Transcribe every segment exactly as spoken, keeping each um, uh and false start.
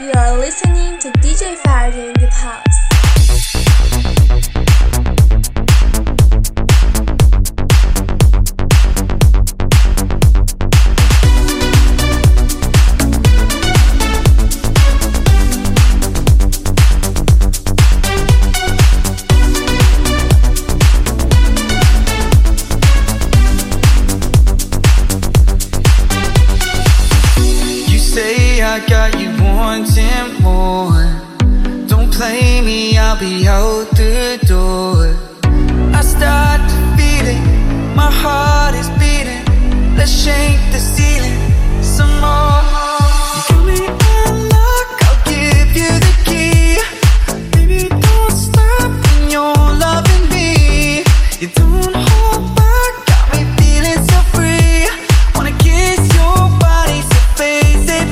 You are listening to D J Faraday in the house. I got you wanting more. Don't play me, I'll be out the door. I start to feel it, my heart is beating. Let's shake the ceiling some more. You give me a lock, I'll give you the key. Baby, don't stop when you're loving me. You don't hold back, got me feeling so free. Wanna kiss your body, so face it.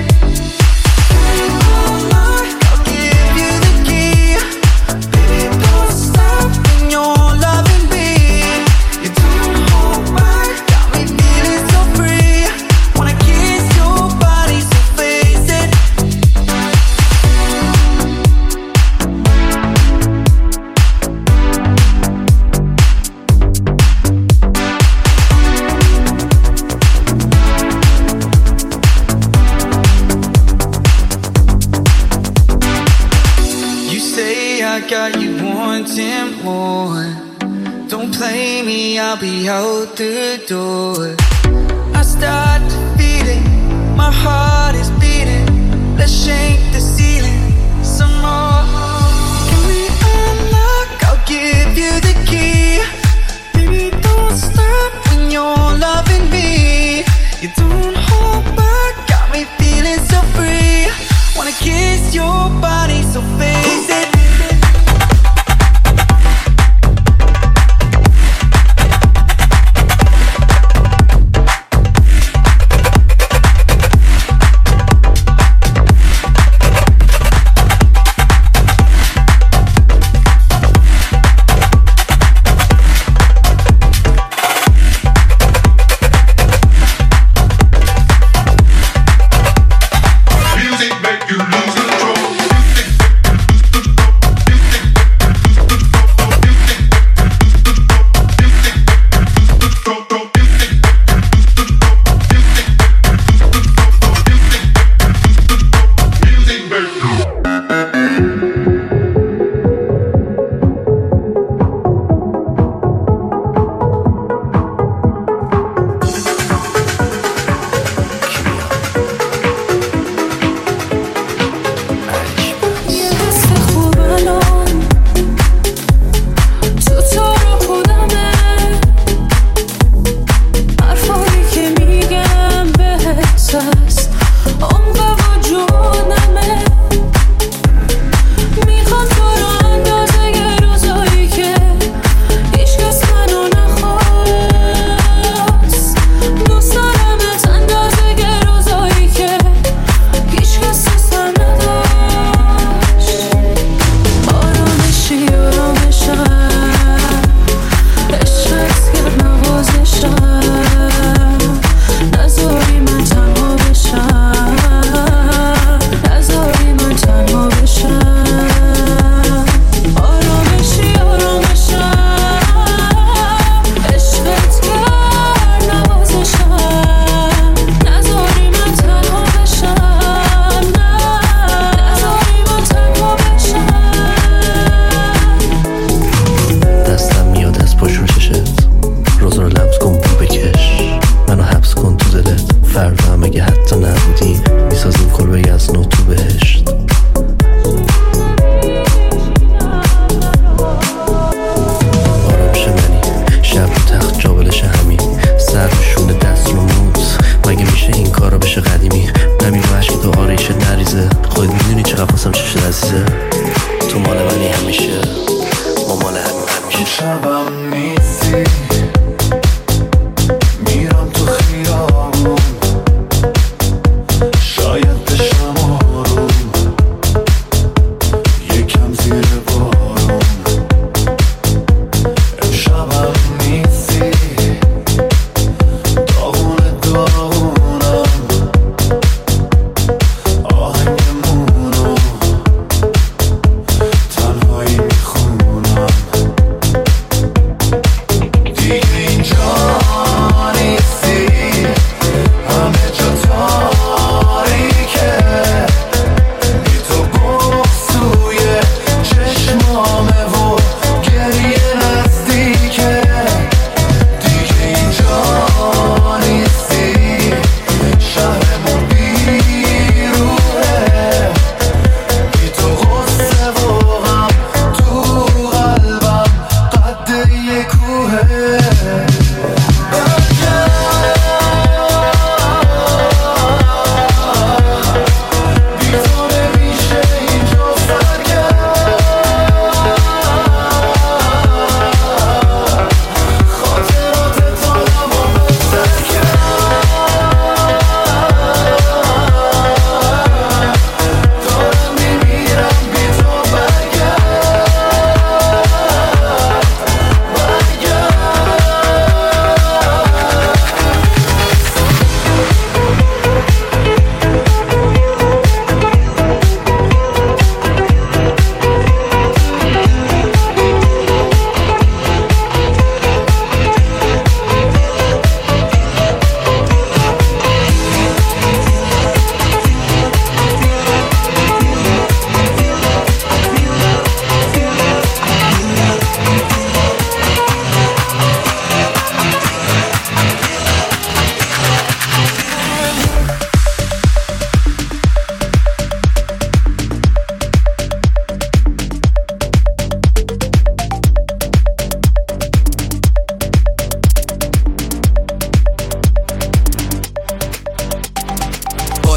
I got you wanting more. Don't play me, I'll be out the door. I start to feel it, my heart is beating. Let's shake the ceiling some more. Give me a lock, I'll give you the key. Baby, don't stop when you're loving me. You don't hold back, got me feeling so free. Wanna kiss your body, so face it.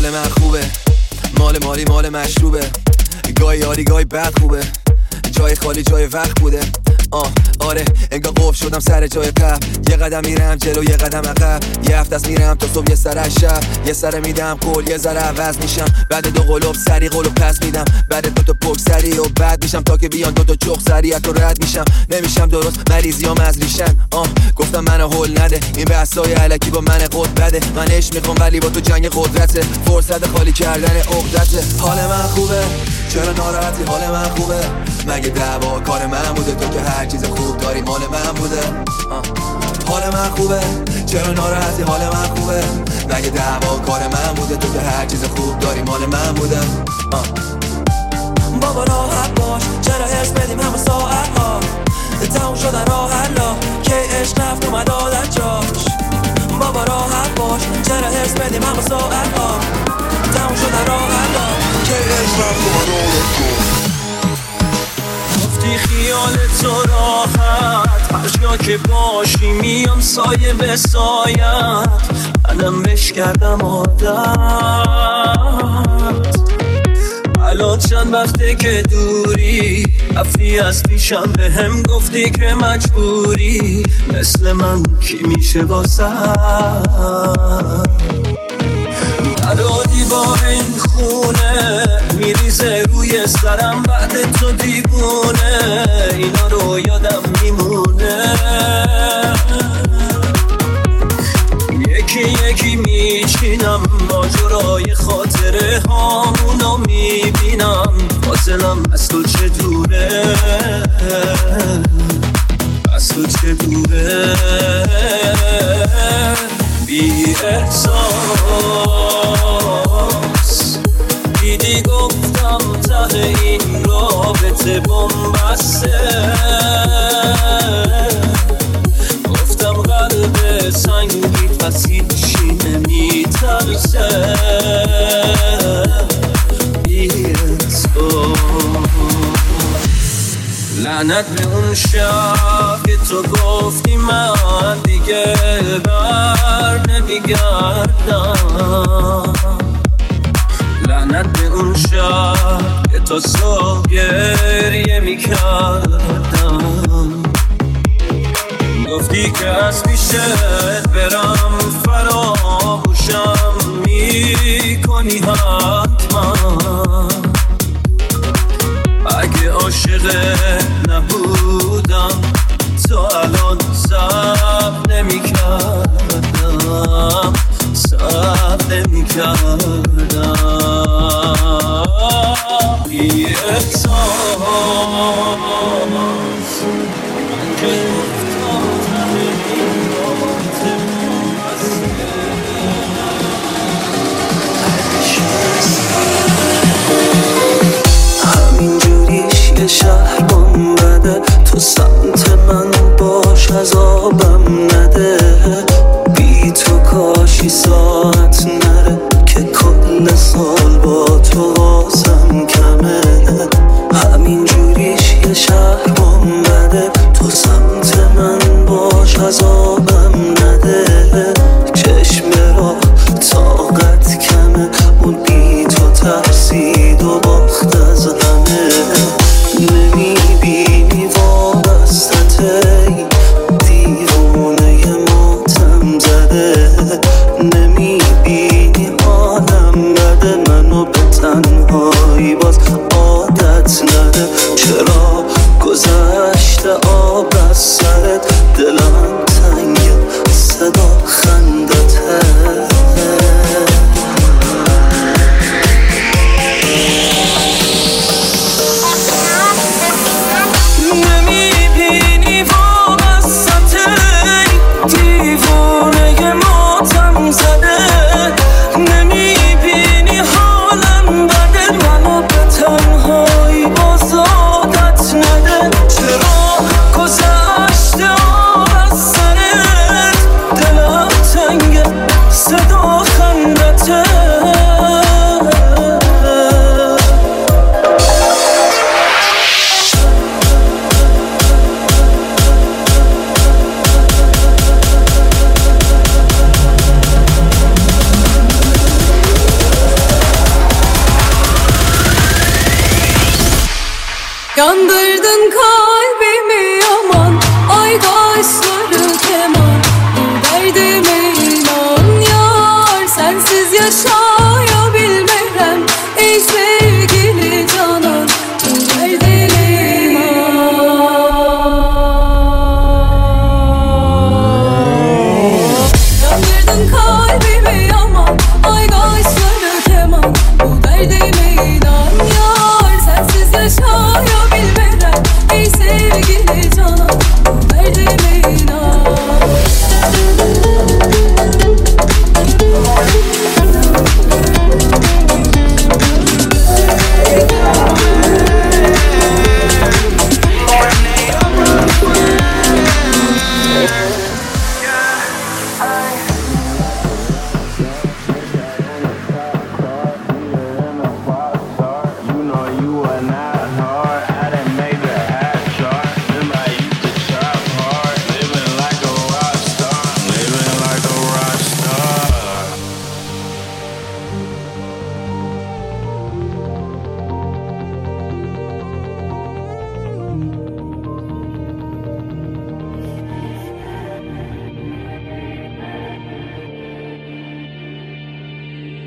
حال من خوبه، مال مالی مال مشروبه، گاهی عالی گاهی بد خوبه، جای خالی جای وقت بوده. آه آره انگار قفل شدم سر جای قبل، یه قدم میرم جلو یه قدم عقب، یه هفته است میرم تا صبح یه سر از شب، یه سر میدم قول یه ذره عوض میشم، بعد دو قلوب سری قلوب پس میدم، بعد دو تا پک سری و بعد میشم تا که بیان دو تا چخ سریعت و رد میشم، نمیشم درست مریضیام از ریشن. آه گفتم منو هول نده، این بحثای الکی با من قد بده، من عشق میخوام ولی با تو جنگ قدرته، فرصت خالی کردن عقدته. حال من خوبه چرا ناراحتی؟ حال من خوبه مگه دعوا کار من بوده؟ تو که هر چیز خوب داری مال من بوده. آه. حال من خوبه چرا ناراحتی؟ حال من خوبه مگه دعوا کار من بوده؟ تو که هر چیز خوب داری مال من بوده. آه. بابا راحت باش چرا هرس بدیم همه ساعت ها، تموم شدن راه حلا که عشق رفت اومد عادت جاش. بابا راحت باش چرا هرس بدیم همه ساعت ها، تموم شدن راه حلا که عشق رفت اومد عادت جاش. گفتی خیال تو راحت هر جا که باشی میام سایه به سایت، منم بش کردم عادت. الان چند وقته که دوری رفتی از پیشم به هم گفتی که مجبوری، مثل من کی میشه واسه ندادی با این خونه میریزه روی سرم بعد تو دیوونه، اینا رو یادم میمونه. یکی یکی میچینم ماجرای خاطره هامونو میبینم، فاصلم از تو چه دوره، از تو چه دوره. بی احساس دیدی گفتم ته این رابطه بنبسته، گفتم قلب سنگی پس هیچی نمیترسه. بی احساس لعنت به اون شب که تو گفتی من دیگه بر نمیگردم، لعنت به اون شب که تا صبح گریه میکردم. گفتی که از پیشت برم فراموشم میکنی حتما، اگه عاشق نبودم تا الان صبر نمی کردم، صبر نمی کردم. بی احساس من که گفتم همه این رابطه همینجوریش یه شهر بام بده، تو سمت من باش عذابم نده، بی تو کاشی ساعت نره که کل سال با تو واسم کمه. همینجوریش یه شهر بام بده، تو سمت من باش عذابم نده، چشم را طاقت کمه، اون بی تو ترسید و باخت از همه. نمیبینی وابستته دیوونه ماتم زده، نمیبینی حالم بده، منو به تنهایی باز عادت نده. چرا گذشته آب از سرت، دلم تنگه صدا خندته. نمیبینی وابسته دیوونه ماتم زده،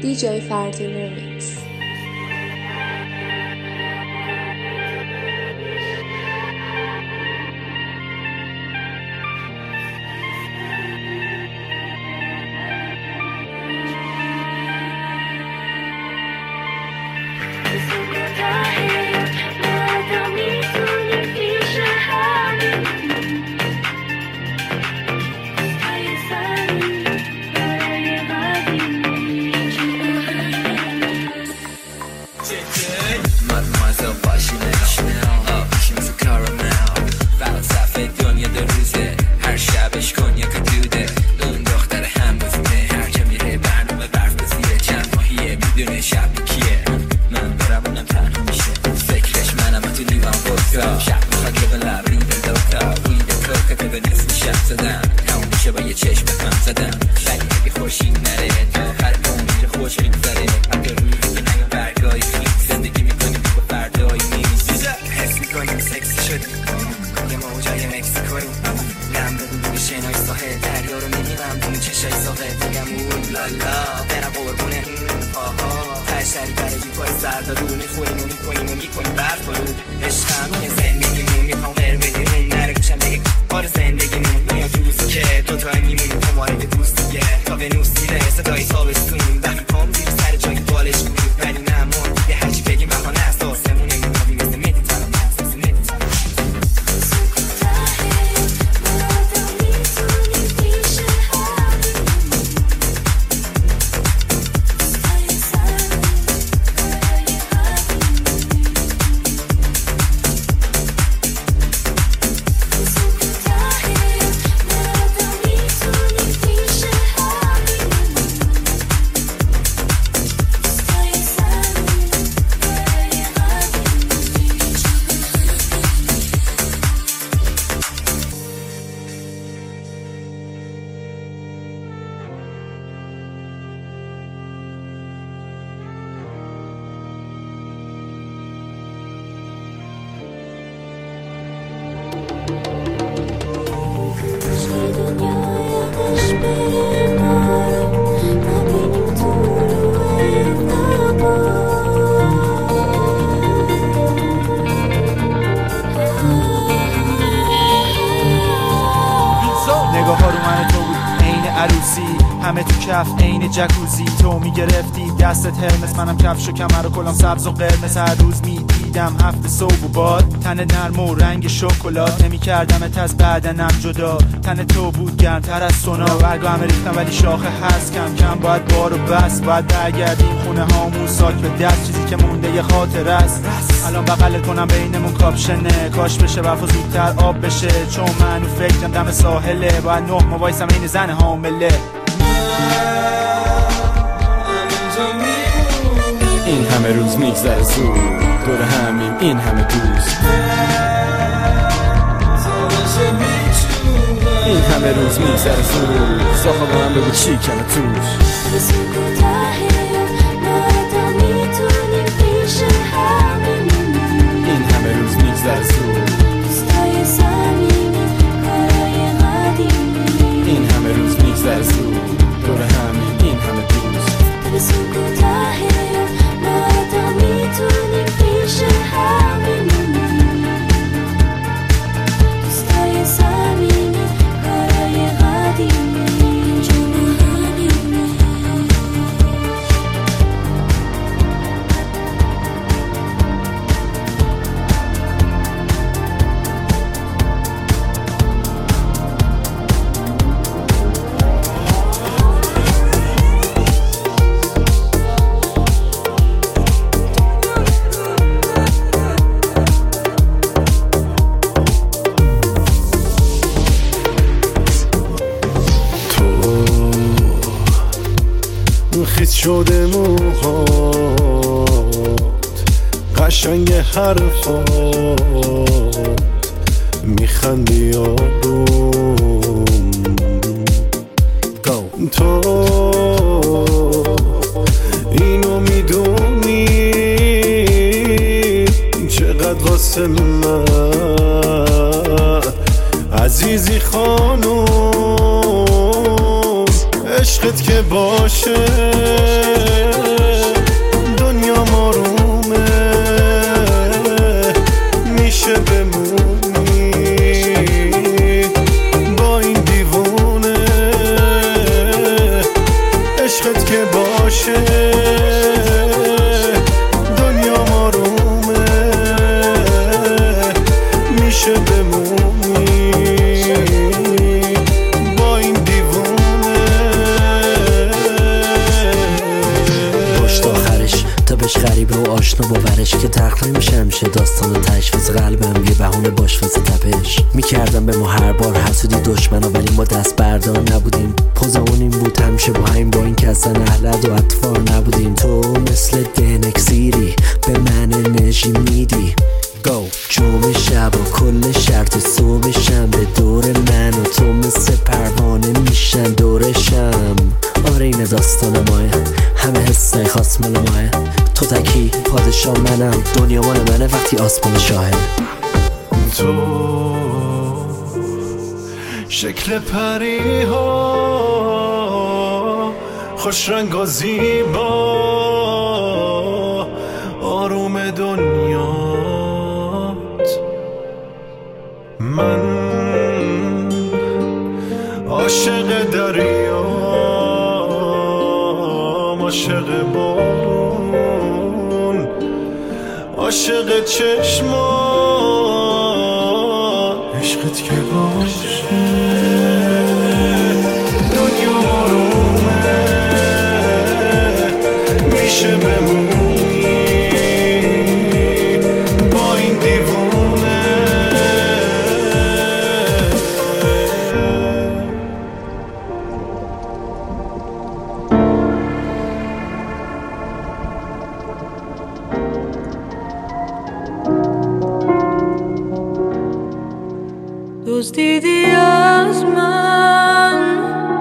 دی جی فردین ریمیکس. همه تو کف عین جکوزی، تو میگرفتی دستت هرمس، منم کفش و کمر و کلام سبز و قرمز. هر روز میدیدم هفت صبح و باد، تن نرم و رنگ شکلات، نمیکردمت از بدنم جدا، تن تو بود گرمتر از سونا. برگا همه ریختم ولی شاخه هست، کم کم باید بارو بس، باید برگردیم خونه هامون ساک به دست، چیزی که مونده یه خاطره است. الان بغلت کنم بینمون کاپشنه، کاش بشه وفا زودتر آب بشه، چون من و فکرم دم ساحله، باید نه ما وایسم این زن حامله. این همه روز میگذره زود، دور همیم این همه دوست، این همه روز میگذره زود، ساخه با من بگو چی کمه توش. این همه روز میگذره زود، این همه روز میگذره زود، دور همیم این همه دوست. خیس شده موهات، قشنگ حرفات، میخندی آروم، تو اینو میدونی چقدر واسه من عزیزی خانم، عشقت که باشه عشقت که باشه دنیا آرومه میشه بمونی با این دیوونه پشت آخرش تبش غریبه و آشنا باورش که تقریب میشه میشه داستان تش واسه قلبم یه بهونه باش واسه تپش میکردم به ما هر بار حسودی دشمنا ولی ما دست بردار نبودیم پوزمون این بود همیشه با همین با این که اصلا اهلد و اطفار نبودیم تو مثل دنکسیری به من انرژی میدی گو جمعه شب و کل شرط صبح شنبه دور من و تو مثل پروانه میشن دورشم آره این داستان ماه همه حسای خاص مال ماه تو تکی پادشاه منم دنیا مال منه وقتی آسمان شاهد تو شکل پری ها خوش رنگ و زیبا آروم دنیات من عاشق دریا عاشق بارون عاشق چشما عشقت که باشه دنیا آرومه میشه بمونی با این دیوونه دزدیدی از من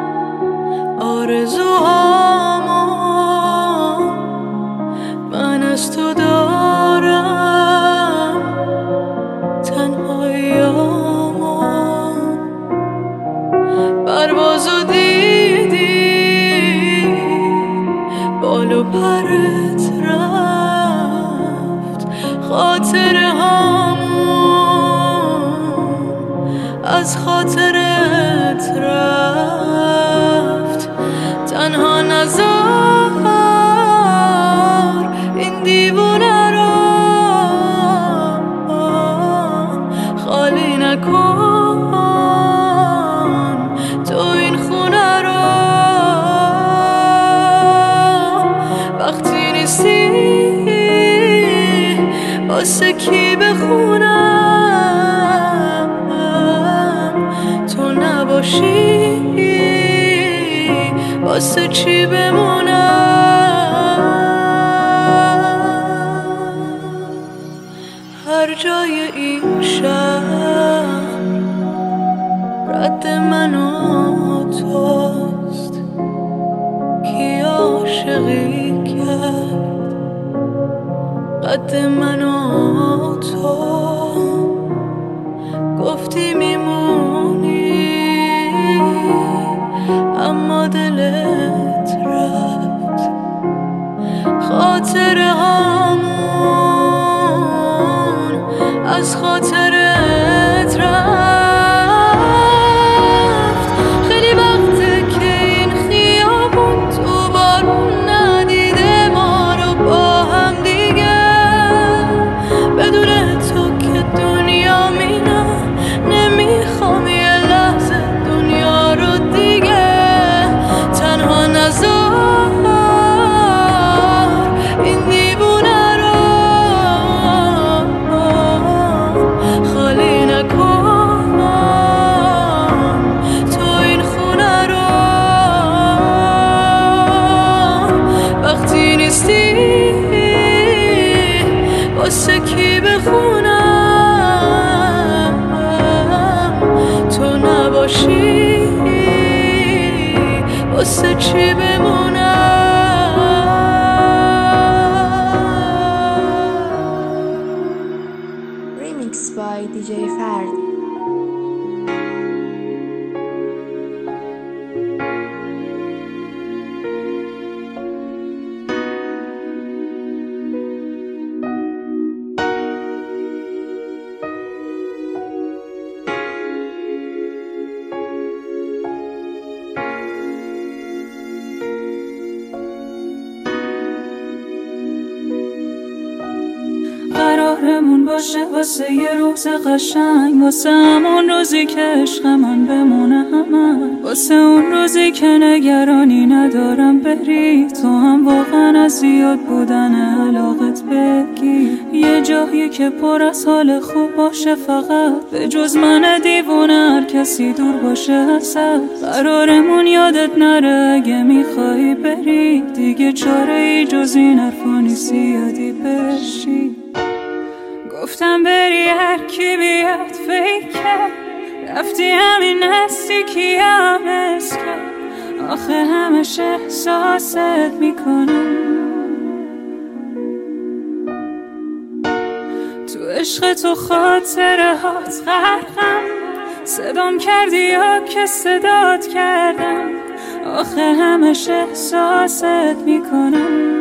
آرزوهامو من از تو دارم تنهاییامو پروازو دیدی بال و پرت رفت خاطره از خاطرت رفت تنها نذار این دیوونه رو خالی نکن تو این خونه رو وقتی نیستی واسه کی بخونم نباشی واسه چی بمونم هر جای این شهر رد من و توست کی عاشقی کرد قد من و تو گفتی میمونی اما دلت رفت خاطره هامون از خاطرت رفت خیلی وقته که این خیابون تو بارون ندیده ما رو با هم دیگه بدون تو که دنیا مینم نمیخوام یه لحظه دنیا رو دیگه تنها نذار این دیوونه رو خالی نکن تو این خونه رو وقتی نیستی واسه کی بخونم تو نباشی واسه چی بمونم Remix by دی جی فرد. باشه واسه یه روز قشنگ، واسه همون روزی که عشق من بمونه همه، واسه اون روزی که نگرانی ندارم بری، تو هم واقعا از زیاد بودن علاقت بگی، یه جایی که پر از حال خوب باشه فقط، به جز من دیوونه هر کسی دور باشه ازت، قرارمون یادت نره اگه میخوایی بری، دیگه چاره ای جز این حرفا نیست یادی بشی. گفتم بری هر کی بیاد فیکه، رفتی همین نزدیکی هم اسکه، آخه همش احساست میکنم، تو عشق تو خاطره هات غرقم، صدام کردی یا که صدات کردم، آخه همش احساست میکنم.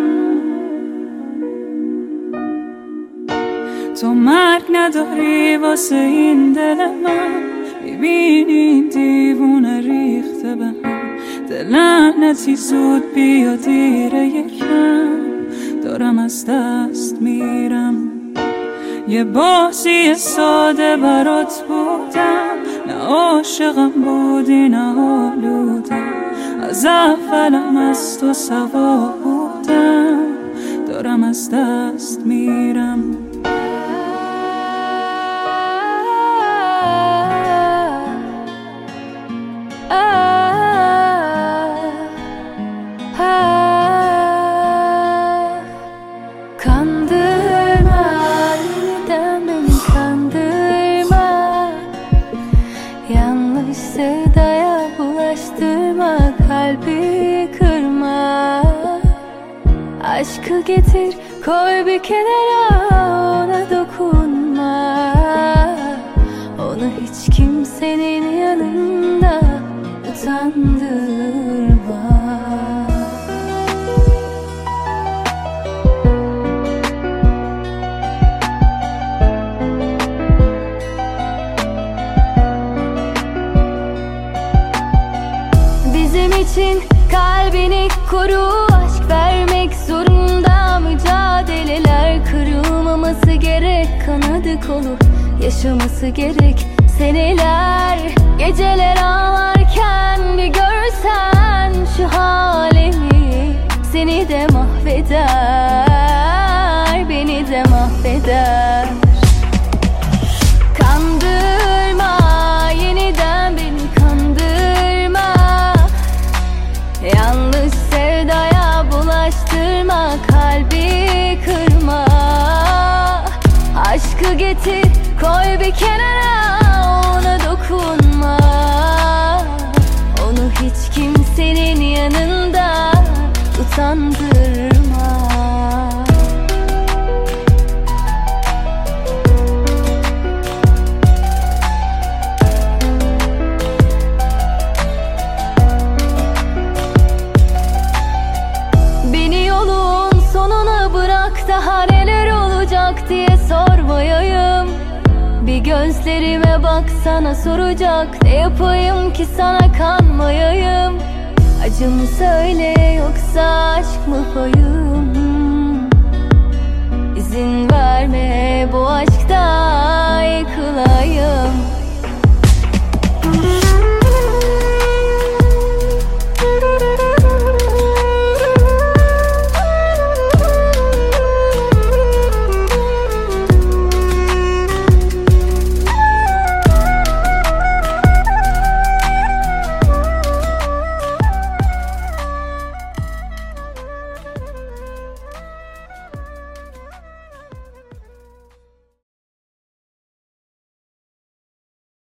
تو مرگ نداری واسه این دل من، میبینی این دیوونه ریخته به هم، دل لعنتی زود بیا دیره یکم، دارم از دست میرم. یه بازی ساده برات بودم، نه عاشقم بودی نه آلودم، از اولم از تو سوا بودم، دارم از دست میرم. Aşkı getir koy bir kenara, ona dokunma, onu hiç kimsenin yanında utandırma. Bizim için kalbini koru, aşk vermek zorunda, mücadeleler kırılmaması gerek, kanadı kolu yaşaması gerek seneler, geceler ağlarken bir görsen şu halimi, seni de mahveder, beni de mahveder. Kandırma, yeniden beni kandırma, yanlış sevdaya bulaştırma, kalbi kırma. Aşkı getir koy bir kenara, ona dokunma, onu hiç kimsenin yanında utandırma. Daha neler olacak diye sormayayım, bir gözlerime baksana soracak, ne yapayım ki sana kanmayayım, acımı söyle yoksa aşk mı payım, İzin verme bu aşkta yıkılayım.